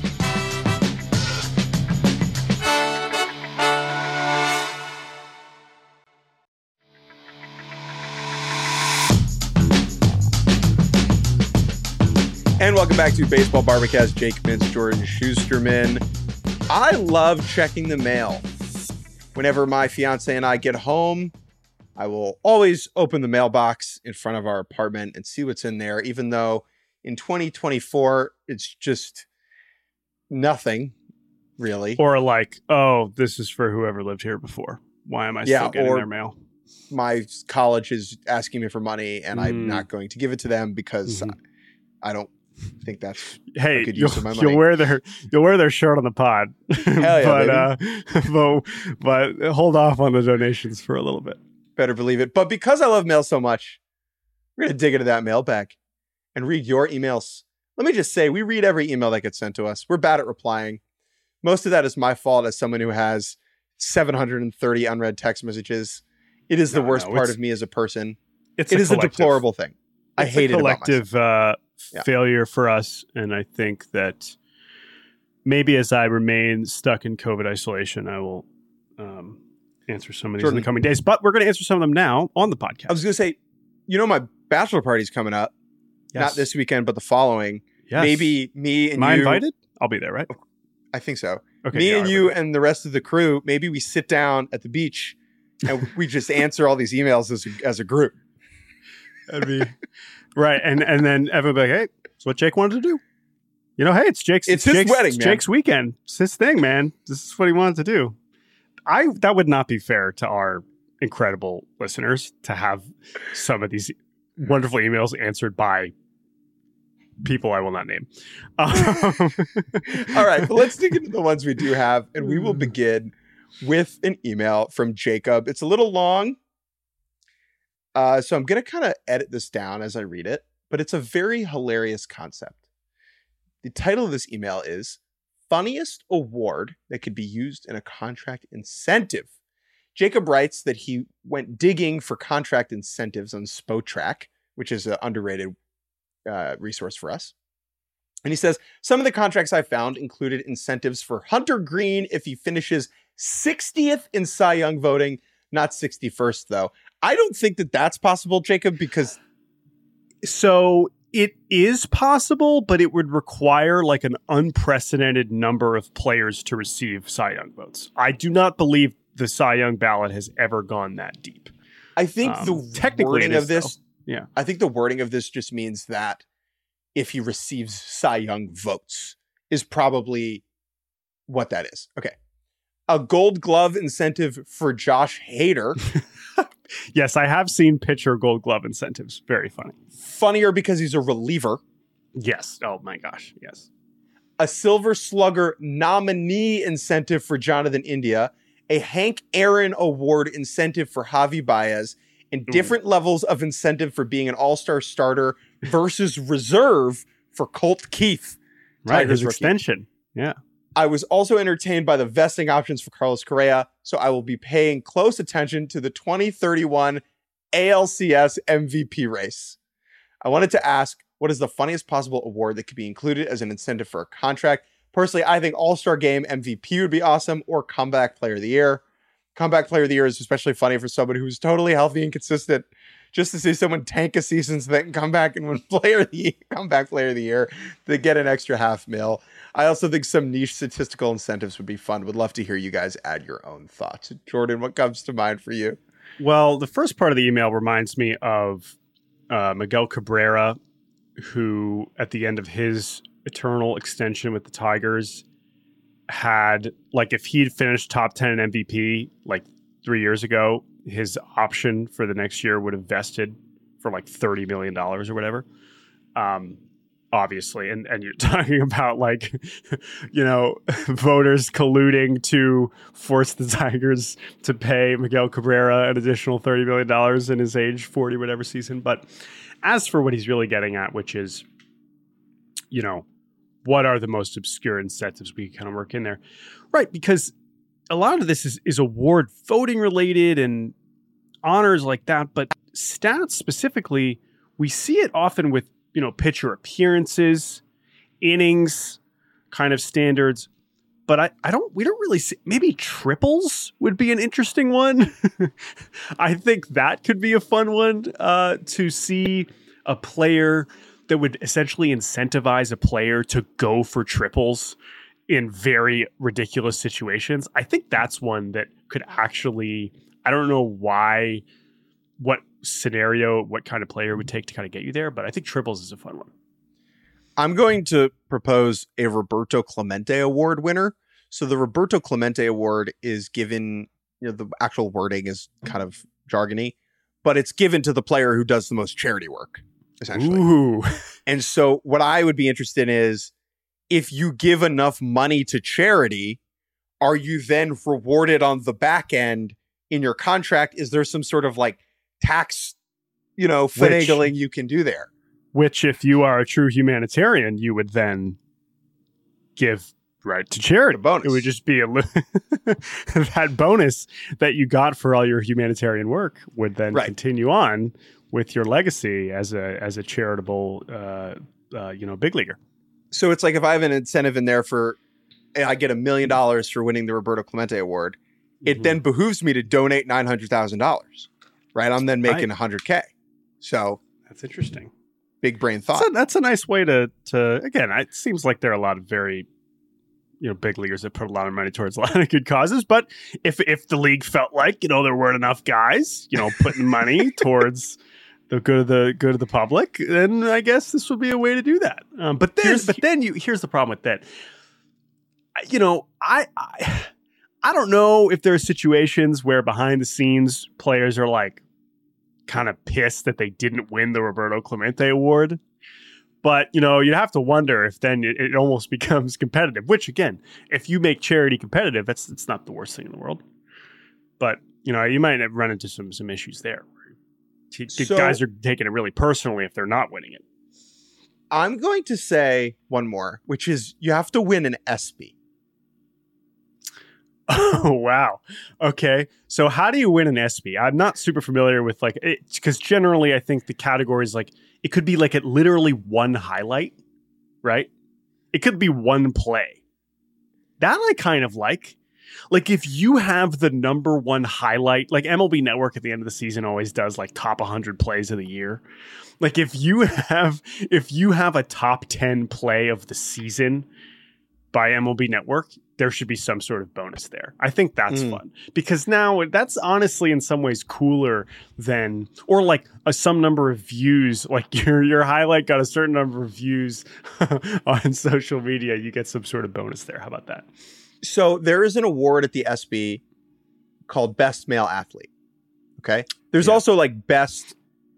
And welcome back to Baseball Barbacast. Jake Mintz, Jordan Schusterman. I love checking the mail. Whenever my fiance and I get home, I will always open the mailbox in front of our apartment and see what's in there, even though in 2024, it's just nothing, really. Or like, oh, this is for whoever lived here before. Why am I still getting their mail? My college is asking me for money, and I'm not going to give it to them because I don't think that's a good use of my money. You'll wear their shirt on the pod. Hell yeah, but hold off on the donations for a little bit. Better believe it. But because I love mail so much, we're going to dig into that mailbag and read your emails. Let me just say, we read every email that gets sent to us. We're bad at replying. Most of that is my fault as someone who has 730 unread text messages. It is the worst part of me as a person. It is a deplorable thing. I hate it about myself. Collective failure for us, and I think that maybe as I remain stuck in COVID isolation, I will answer some of these in the coming days. But we're going to answer some of them now on the podcast. I was going to say, my bachelor party's coming up. Yes. Not this weekend, but the following. Yes. Maybe me and Am I invited? I'll be there, right? I think so. Okay, Me yeah, and you and the rest of the crew, maybe we sit down at the beach and we just answer all these emails as a group. That'd be right. And then everybody, hey, it's what Jake wanted to do. You know, hey, it's his Jake's wedding, it's man. Jake's weekend. It's his thing, man. This is what he wanted to do. That would not be fair to our incredible listeners to have some of these wonderful emails answered by people I will not name. All right, but let's dig into the ones we do have, and we will begin with an email from Jacob. It's a little long, so I'm going to kind of edit this down as I read it, but it's a very hilarious concept. The title of this email is Funniest Award That Could Be Used in a Contract Incentive. Jacob writes that he went digging for contract incentives on Spotrac, which is an underrated resource for us. And he says, some of the contracts I found included incentives for Hunter Green if he finishes 60th in Cy Young voting, not 61st, though. I don't think that that's possible, Jacob, because... So it is possible, but it would require like an unprecedented number of players to receive Cy Young votes. I do not believe the Cy Young ballot has ever gone that deep. I think the wording of this... Yeah, I think the wording of this just means that if he receives Cy Young votes is probably what that is. Okay. A Gold Glove incentive for Josh Hader. Yes, I have seen pitcher Gold Glove incentives. Very funny. Funnier because he's a reliever. Yes. Oh my gosh. Yes. A Silver Slugger nominee incentive for Jonathan India. A Hank Aaron Award incentive for Javi Baez. And different levels of incentive for being an all-star starter versus reserve for Colt Keith. Right, his extension. Yeah. I was also entertained by the vesting options for Carlos Correa, so I will be paying close attention to the 2031 ALCS MVP race. I wanted to ask, what is the funniest possible award that could be included as an incentive for a contract? Personally, I think All-Star Game MVP would be awesome, or Comeback Player of the Year. Comeback Player of the Year is especially funny for someone who's totally healthy and consistent. Just to see someone tank a season so they can come back and win Comeback Player of the Year, they get an extra $500,000. I also think some niche statistical incentives would be fun. Would love to hear you guys add your own thoughts. Jordan, what comes to mind for you? Well, the first part of the email reminds me of Miguel Cabrera, who at the end of his eternal extension with the Tigers had, like, if he'd finished top 10 in MVP like 3 years ago, his option for the next year would have vested for like $30 million or whatever. Obviously. And you're talking about, like, you know, voters colluding to force the Tigers to pay Miguel Cabrera an additional $30 million in his age 40 whatever season. But as for what he's really getting at, which is, you know, what are the most obscure incentives we can kind of work in there? Right, because a lot of this is award voting related and honors like that, but stats specifically, we see it often with, you know, pitcher appearances, innings, kind of standards. But we don't really see, maybe triples would be an interesting one. I think that could be a fun one to see a player that would essentially incentivize a player to go for triples in very ridiculous situations. I think that's one that could actually, I don't know what scenario, what kind of player would take to kind of get you there, but I think triples is a fun one. I'm going to propose a Roberto Clemente Award winner. So the Roberto Clemente Award is given, you know, the actual wording is kind of jargony, but it's given to the player who does the most charity work, essentially. Ooh. And so what I would be interested in is, if you give enough money to charity, are you then rewarded on the back end in your contract? Is there some sort of like tax, you know, finagling you can do there? Which, if you are a true humanitarian, you would then give right to charity. Bonus. It would just be that bonus that you got for all your humanitarian work would then continue on with your legacy as a charitable, big leaguer. So it's like if I have an incentive in there for, I get $1 million for winning the Roberto Clemente Award, it then behooves me to donate $900,000, right? I'm then making $100K. So that's interesting. Big brain thought. So that's a nice way to again, it seems like there are a lot of very, big leaguers that put a lot of money towards a lot of good causes. But if the league felt like, there weren't enough guys, putting money towards the good of the public, then I guess this would be a way to do that. But then here's the problem with that. I don't know if there are situations where behind the scenes players are like kind of pissed that they didn't win the Roberto Clemente Award. But, you'd have to wonder if then it almost becomes competitive, which, again, if you make charity competitive, it's not the worst thing in the world. But, you might have run into some issues there. Guys are taking it really personally if they're not winning it. I'm going to say one more, which is you have to win an ESPY. Oh, wow. Okay. So how do you win an ESPY? I'm not super familiar with because generally I think the category is it could be literally one highlight, right? It could be one play. That I kind of like. If you have the number one highlight, MLB Network at the end of the season always does top 100 plays of the year. If you have a top 10 play of the season by MLB Network, there should be some sort of bonus there. I think that's fun because now that's honestly in some ways cooler than, or some number of views, your highlight got a certain number of views on social media. You get some sort of bonus there. How about that? So there is an award at the ESPY called Best Male Athlete. Okay. There's also Best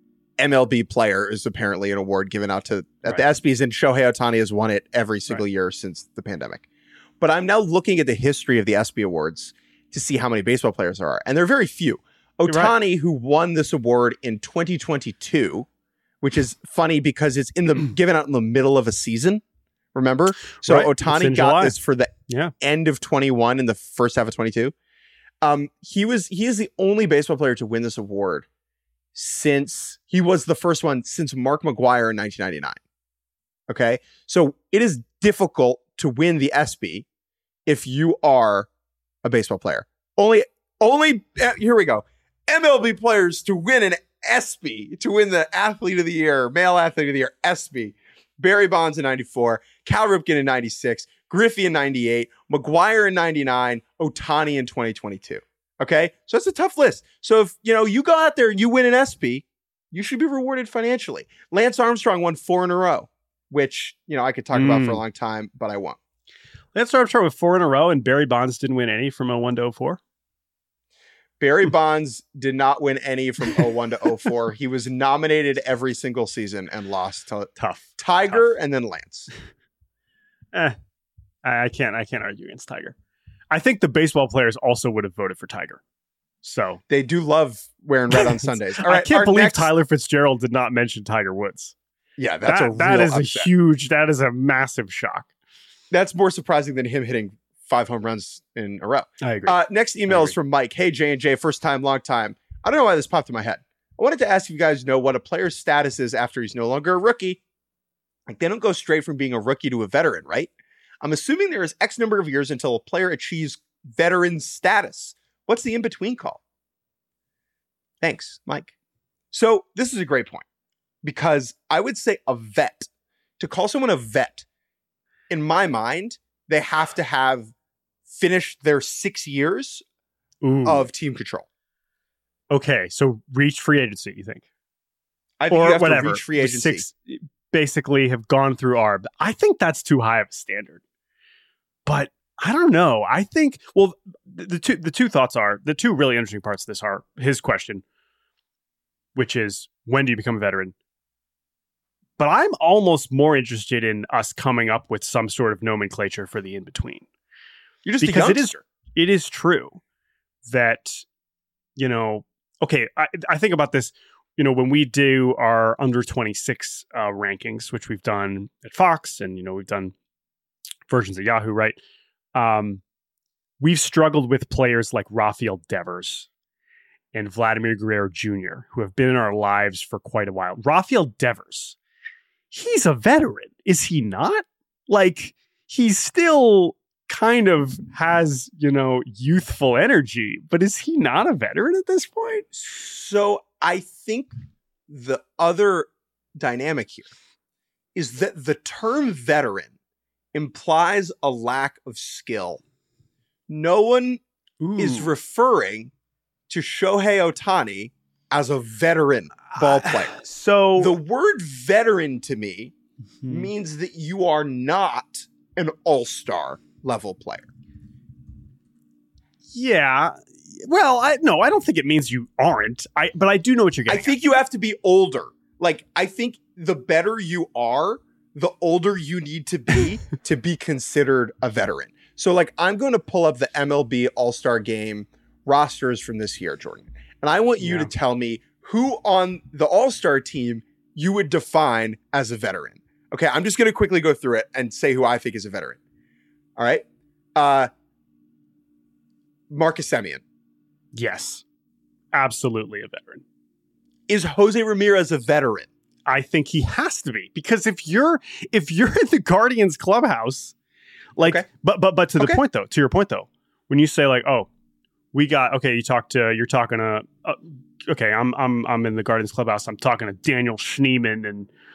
MLB Player is apparently an award given out at the ESPYs, and Shohei Ohtani has won it every single year since the pandemic. But I'm now looking at the history of the ESPY Awards to see how many baseball players there are. And there are very few. Ohtani, who won this award in 2022, which is funny because it's given out in the middle of a season. Remember? So Ohtani got this for the end of 21 and the first half of 22. He is the only baseball player to win this award since he was the first one since Mark McGwire in 1999. Okay. So it is difficult to win the ESPY if you are a baseball player. Only here we go. MLB players to win an ESPY, to win the Athlete of the Year, Male Athlete of the Year, ESPY. Barry Bonds in 94, Cal Ripken in 96, Griffey in 98, McGwire in 99, Ohtani in 2022. Okay? So it's a tough list. So if, you go out there and you win an ESPY, you should be rewarded financially. Lance Armstrong won 4 in a row, which, I could talk about for a long time, but I won't. Lance Armstrong with 4 in a row, and Barry Bonds didn't win any from 01 to 04? Barry Bonds did not win any from 01 to 04. He was nominated every single season and lost to Tiger and then Lance. I can't argue against Tiger. I think the baseball players also would have voted for Tiger. So they do love wearing red on Sundays. All right, I can't believe Tyler Fitzgerald did not mention Tiger Woods. Yeah, that is a massive shock. That's more surprising than him hitting 5 home runs in a row. I agree. Next email is from Mike. Hey, J&J, first time, long time. I don't know why this popped in my head. I wanted to ask if you guys know what a player's status is after he's no longer a rookie. They don't go straight from being a rookie to a veteran, right? I'm assuming there is X number of years until a player achieves veteran status. What's the in-between call? Thanks, Mike. So this is a great point because I would say a vet. To call someone a vet, in my mind, they have to have finished their 6 years of team control. Okay, so reach free agency, you think? I think you have to reach free agency. Basically have gone through ARB. I think that's too high of a standard. But I don't know. I think, the two thoughts are, the two really interesting parts of this are his question, which is, when do you become a veteran? But I'm almost more interested in us coming up with some sort of nomenclature for the in-between. You're just because it is true that, I think about this, when we do our under 26 rankings, which we've done at Fox and, we've done versions of Yahoo, right? We've struggled with players like Rafael Devers and Vladimir Guerrero Jr., who have been in our lives for quite a while. Rafael Devers, he's a veteran, is he not? He still kind of has, youthful energy, but is he not a veteran at this point? So I think the other dynamic here is that the term veteran implies a lack of skill. No one is referring to Shohei Ohtani as a veteran ball player. So the word veteran to me means that you are not an all-star level player. Yeah. Well, I don't think it means you aren't. But I do know what you're getting. I think you have to be older. Like, I think the better you are, the older you need to be considered a veteran. So, like, I'm going to pull up the MLB All-Star Game rosters from this year, Jordan. And I want you to tell me who on the All-Star team you would define as a veteran. Okay, I'm just going to quickly go through it and say who I think is a veteran. All right. Marcus Semien. Yes. Absolutely a veteran. Is Jose Ramirez a veteran? I think he has to be, because if you're in the Guardians clubhouse, like, but to the point though, to your point though, when you say like, oh, we got, okay, you're talking to, okay, I'm in the Guardians clubhouse. I'm talking to Daniel Schneemann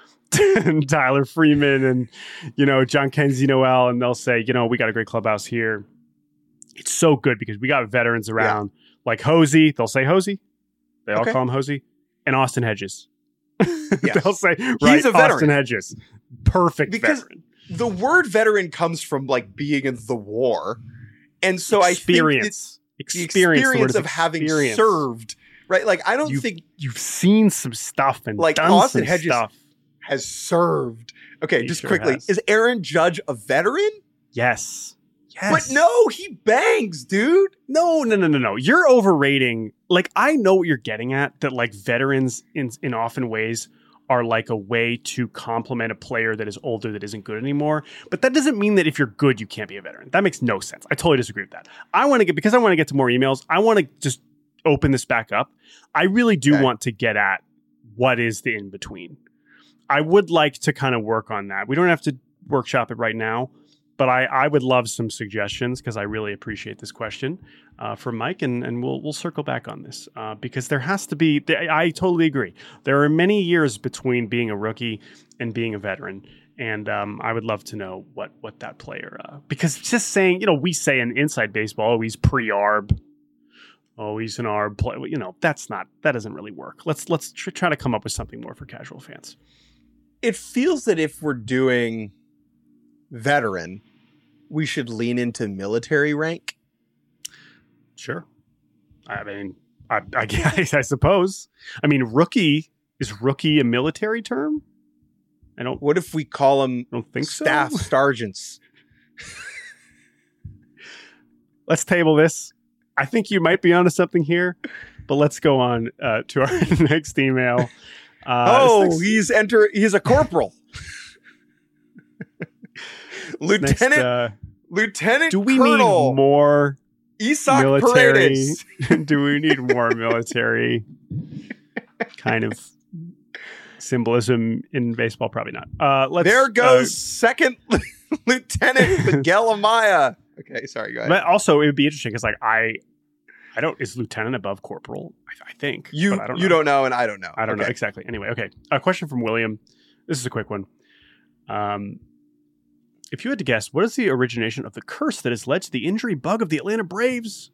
and Tyler Freeman and, John Kenzie Noel. And they'll say, we got a great clubhouse here. It's so good because we got veterans around like Hosey. They'll say Hosey. They all call him Hosey, and Austin Hedges. Yes. They'll say, right, he's a veteran. Austin Hedges. Perfect veteran. The word veteran comes from like being in the war. And so experience. I think the experience of having served, right? Like, I don't think you've seen some stuff and like done Austin some Hedges stuff. Has served. Okay, He just sure quickly. has. Is Aaron Judge a veteran? Yes. But no, he bangs, dude. No. You're overrating. Like, I know what you're getting at, that like veterans in often ways are like a way to complement a player that is older that isn't good anymore. But that doesn't mean that if you're good, you can't be a veteran. That makes no sense. I totally disagree with that. Because I want to get to more emails, I want to just open this back up. I really do want to get at what is the in-between. I would like to kind of work on that. We don't have to workshop it right now, but I would love some suggestions, because I really appreciate this question from Mike, and we'll circle back on this because there has to be. I totally agree. There are many years between being a rookie and being a veteran, and I would love to know what that player. Because just saying, we say in inside baseball, oh, he's pre-arb. Oh, he's an arb play. That doesn't really work. Let's try to come up with something more for casual fans. It feels that if we're doing veteran, we should lean into military rank. Sure. I mean, I guess, I suppose. I mean, is rookie a military term? What if we call them staff so. sergeants? Let's table this. I think you might be onto something here, but let's go on to our next email. He's a corporal. Lieutenant do we Colonel need more Isak military? Paredes. Do we need more military kind of symbolism in baseball? Probably not. There goes Second Lieutenant Miguel Amaya. Okay, sorry, go ahead. But also, it would be interesting because, like, I don't. Is lieutenant above corporal? I think you. But I don't know. You don't know, and I don't know. I don't know exactly. Anyway, okay. A question from William. This is a quick one. If you had to guess, what is the origination of the curse that has led to the injury bug of the Atlanta Braves?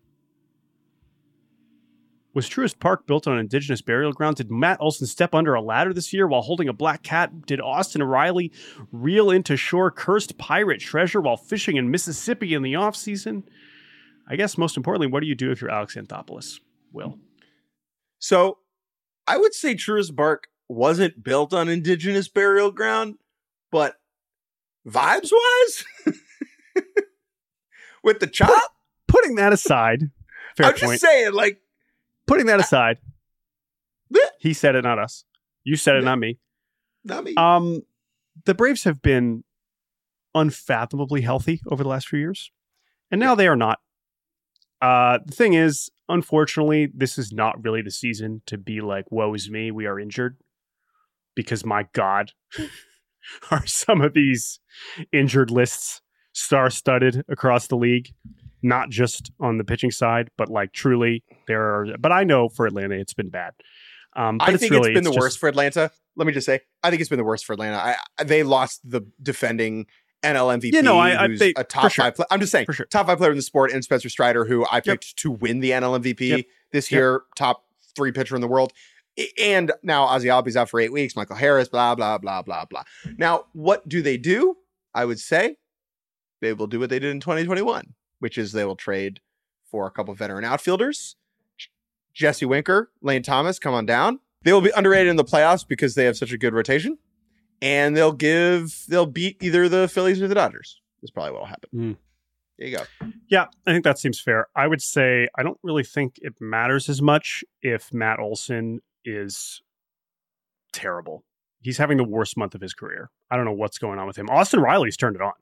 Was Truist Park built on an indigenous burial ground? Did Matt Olson step under a ladder this year while holding a black cat? Did Austin Riley reel into shore cursed pirate treasure while fishing in Mississippi in the offseason? I guess most importantly, what do you do if you're Alex Anthopoulos? Will? So I would say Truist Park wasn't built on indigenous burial ground, but vibes wise, with the chop. Putting that aside, fair point. Just saying, like, putting that aside, he said it, not us. You said it, not me. Not me. The Braves have been unfathomably healthy over the last few years, and now they are not. The thing is, unfortunately, this is not really the season to be like, woe is me, we are injured. Because, my God, are some of these injured lists star-studded across the league, not just on the pitching side, but like truly there are. But I know for Atlanta, it's been bad. But I think it's been the worst for Atlanta. Let me just say, I think it's been the worst for Atlanta. They lost the defending NL MVP, Yeah, no, who's a top sure. 5 player. I'm just saying, Sure. top 5 player in the sport, and Spencer Strider, who I picked to win the NL MVP this year, top 3 pitcher in the world. And now Ozzy Albies out for 8 weeks, Michael Harris, blah, blah, blah, blah, blah. Now, what do they do? I would say they will do what they did in 2021, which is they will trade for a couple of veteran outfielders. Jesse Winker, Lane Thomas, come on down. They will be underrated in the playoffs because they have such a good rotation. And they'll beat either the Phillies or the Dodgers. That's probably what will happen. There you go. Yeah, I think that seems fair. I would say I don't really think it matters as much if Matt Olson is terrible. He's having the worst month of his career. I don't know what's going on with him. Austin Riley's turned it on.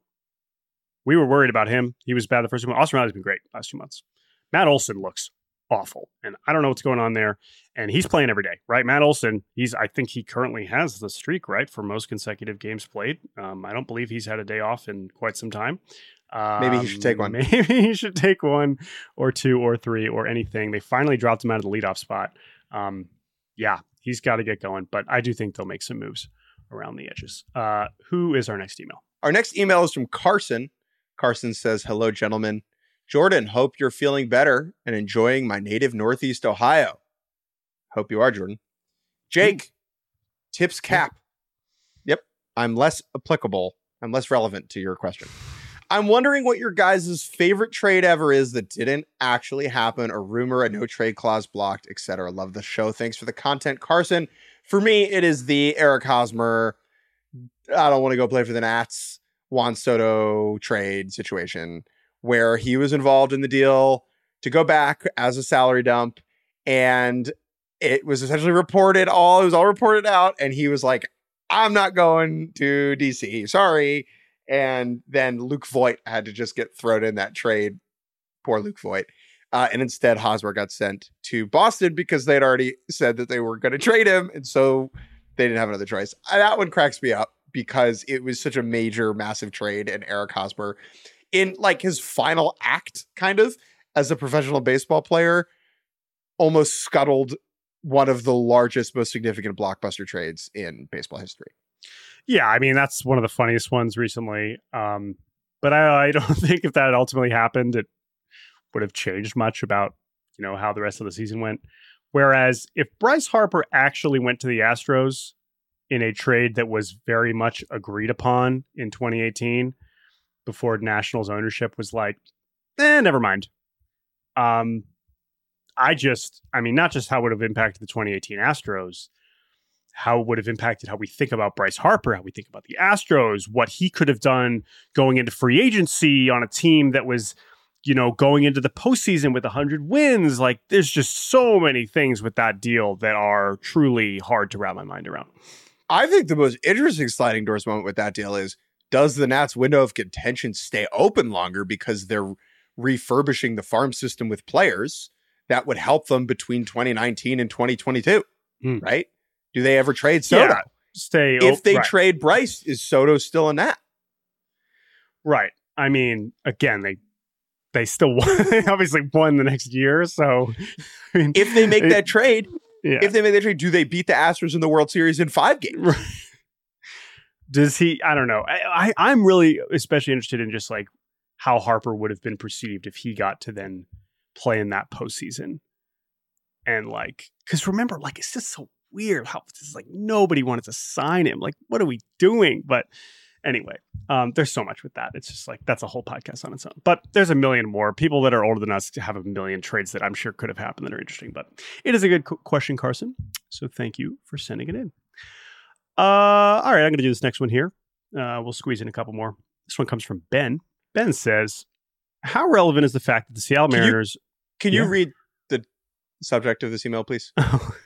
We were worried about him. He was bad the first 2 months. Austin Riley's been great the last 2 months. Matt Olson looks awful. And I don't know what's going on there. And he's playing every day, right? Matt Olson, I think he currently has the streak, right, for most consecutive games played. I don't believe he's had a day off in quite some time. Maybe he should take one. Maybe he should take 1 or 2 or 3 or anything. They finally dropped him out of the leadoff spot. Yeah, he's got to get going. But I do think they'll make some moves around the edges. Who is our next email? Our next email is from Carson. Carson says, hello, gentlemen. Jordan, hope you're feeling better and enjoying my native Northeast Ohio. Hope you are, Jordan. Jake, tips cap. Yep, I'm less applicable. I'm less relevant to your question. I'm wondering what your guys' favorite trade ever is that didn't actually happen, a rumor, a no trade clause blocked, etc. Love the show. Thanks for the content, Carson. For me, it is the Eric Hosmer, I don't want to go play for the Nats, Juan Soto trade situation, where he was involved in the deal to go back as a salary dump, and it was essentially it was all reported out, and he was like, I'm not going to DC, sorry. And then Luke Voigt had to just get thrown in that trade. Poor Luke Voigt. And instead, Hosmer got sent to Boston because they'd already said that they were going to trade him, and so they didn't have another choice. That one cracks me up because it was such a major, massive trade, and Eric Hosmer, in like his final act, kind of, as a professional baseball player, almost scuttled one of the largest, most significant blockbuster trades in baseball history. Yeah, I mean, that's one of the funniest ones recently. But I don't think if that had ultimately happened, it would have changed much about, how the rest of the season went. Whereas if Bryce Harper actually went to the Astros in a trade that was very much agreed upon in 2018, before Nationals ownership was like, never mind. Not just how it would have impacted the 2018 Astros, how it would have impacted how we think about Bryce Harper, how we think about the Astros, what he could have done going into free agency on a team that was, going into the postseason with 100 wins. Like, there's just so many things with that deal that are truly hard to wrap my mind around. I think the most interesting sliding doors moment with that deal is, does the Nats window of contention stay open longer because they're refurbishing the farm system with players that would help them between 2019 and 2022, right? Do they ever trade Soto? Yeah, if they trade Bryce, is Soto still a Nat? Right. I mean, again, they still won. They obviously won the next year. So, I mean, if they make that trade, do they beat the Astros in the World Series in 5 games? Right. Does he? I don't know. I'm really especially interested in just like how Harper would have been perceived if he got to then play in that postseason. And like, because remember, like, it's just so weird how it's like nobody wanted to sign him. Like, what are we doing? But anyway, there's so much with that. It's just like, that's a whole podcast on its own. But there's a million more people that are older than us to have a million trades that I'm sure could have happened that are interesting. But it is a good question, Carson. So thank you for sending it in. All right, I'm going to do this next one here. We'll squeeze in a couple more. This one comes from Ben. Ben says, how relevant is the fact that the Seattle Mariners... Can you read the subject of this email, please?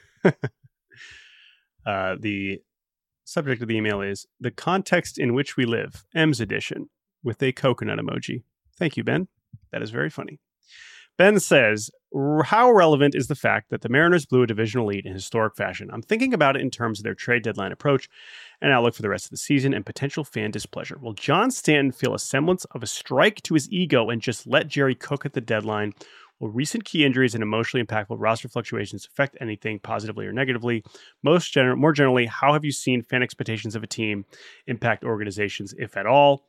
The subject of the email is The Context in Which We Live, M's edition, with a coconut emoji. Thank you, Ben. That is very funny. Ben says, how relevant is the fact that the Mariners blew a divisional lead in historic fashion? I'm thinking about it in terms of their trade deadline approach and outlook for the rest of the season and potential fan displeasure. Will John Stanton feel a semblance of a strike to his ego and just let Jerry cook at the deadline? Will recent key injuries and emotionally impactful roster fluctuations affect anything positively or negatively? More generally, how have you seen fan expectations of a team impact organizations, if at all?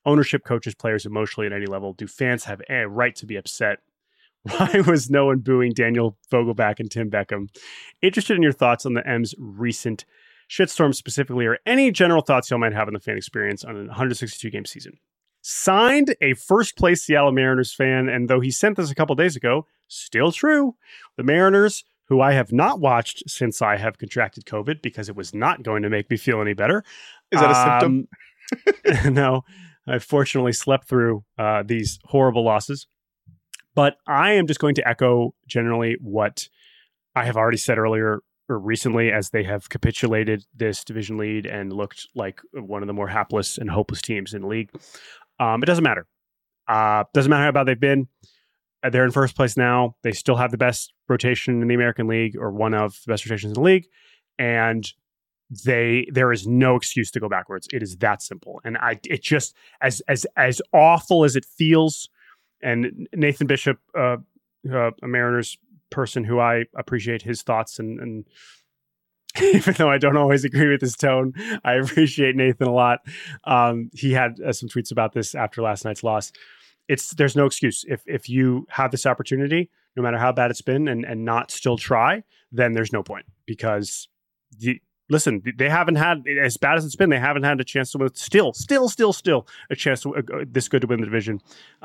ownership, coaches, players, emotionally at any level? Do fans have a right to be upset? Why was no one booing Daniel Vogelback and Tim Beckham? Interested in your thoughts on the M's recent shitstorm specifically, or any general thoughts y'all might have on the fan experience on a 162-game season. Signed, a first-place Seattle Mariners fan, and though he sent this a couple days ago, still true. The Mariners, who I have not watched since I have contracted COVID because it was not going to make me feel any better. Is that a symptom? No, I fortunately slept through these horrible losses. But I am just going to echo generally what I have already said earlier or recently, as they have capitulated this division lead and looked like one of the more hapless and hopeless teams in the league. It doesn't matter. Doesn't matter how bad they've been. They're in first place now. They still have the best rotation in the American League, or one of the best rotations in the league. And there is no excuse to go backwards. It is that simple. And it just, as awful as it feels. And Nathan Bishop, a Mariners person who I appreciate his thoughts, and even though I don't always agree with his tone, I appreciate Nathan a lot. He had some tweets about this after last night's loss. There's no excuse. If you have this opportunity, no matter how bad it's been, and not still try, then there's no point, because listen, they haven't had, as bad as it's been, they haven't had a chance to win, still a chance to this good to win the division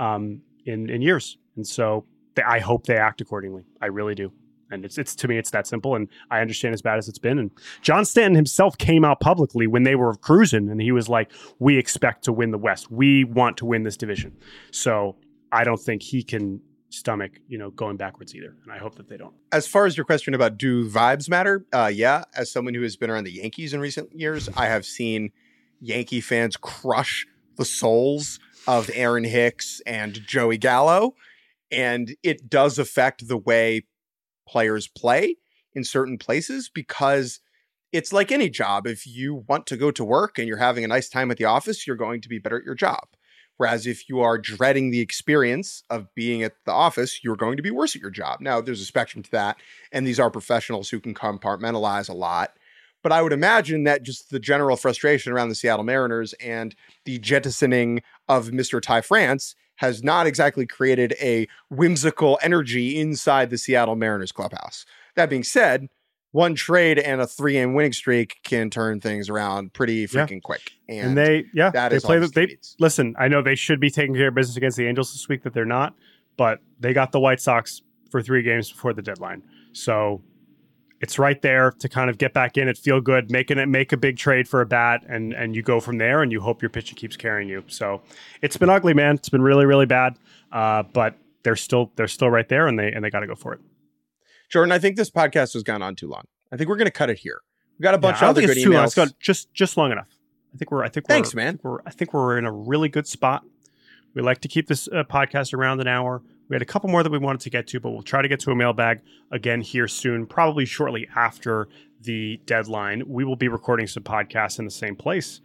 in years. And so I hope they act accordingly. I really do. And it's to me, it's that simple. And I understand as bad as it's been. And John Stanton himself came out publicly when they were cruising, and he was like, we expect to win the West. We want to win this division. So I don't think he can stomach, going backwards either. And I hope that they don't. As far as your question about do vibes matter? Yeah. As someone who has been around the Yankees in recent years, I have seen Yankee fans crush the souls of Aaron Hicks and Joey Gallo. And it does affect the way players play in certain places, because it's like any job. If you want to go to work and you're having a nice time at the office, you're going to be better at your job. Whereas if you are dreading the experience of being at the office, you're going to be worse at your job. Now, there's a spectrum to that, and these are professionals who can compartmentalize a lot. But I would imagine that just the general frustration around the Seattle Mariners and the jettisoning of Mr. Ty France has not exactly created a whimsical energy inside the Seattle Mariners clubhouse. That being said, one trade and a 3-game winning streak can turn things around pretty freaking quick. And they play they listen, I know they should be taking care of business against the Angels this week, that they're not, but they got the White Sox for 3 games before the deadline. So it's right there to kind of get back in it, feel good, make a big trade for a bat, and you go from there, and you hope your pitcher keeps carrying you. So it's been ugly, man. It's been really, really bad. But they're still right there, and they got to go for it. Jordan, I think this podcast has gone on too long. I think we're going to cut it here. We got a bunch of other good emails. It's gone just long enough. Thanks, man. I think we're in a really good spot. We like to keep this podcast around an hour. We had a couple more that we wanted to get to, but we'll try to get to a mailbag again here soon, probably shortly after the deadline. We will be recording some podcasts in the same place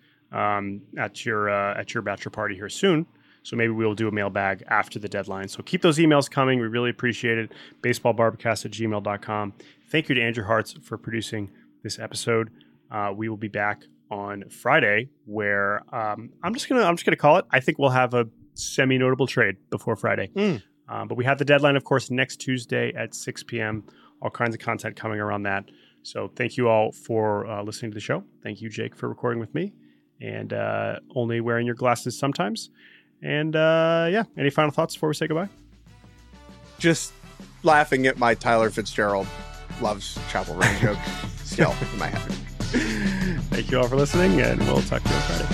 at your bachelor party here soon. So maybe we'll do a mailbag after the deadline. So keep those emails coming. We really appreciate it. baseballbarbacast@gmail.com. Thank you to Andrew Hartz for producing this episode. We will be back on Friday, where I'm just gonna call it. I think we'll have a semi-notable trade before Friday. But we have the deadline, of course, next Tuesday at 6 p.m. All kinds of content coming around that. So thank you all for listening to the show. Thank you, Jake, for recording with me, and only wearing your glasses sometimes. And any final thoughts before we say goodbye? Just laughing at my Tyler Fitzgerald loves Chapel Run joke still in my head. Thank you all for listening, and we'll talk to you on Friday.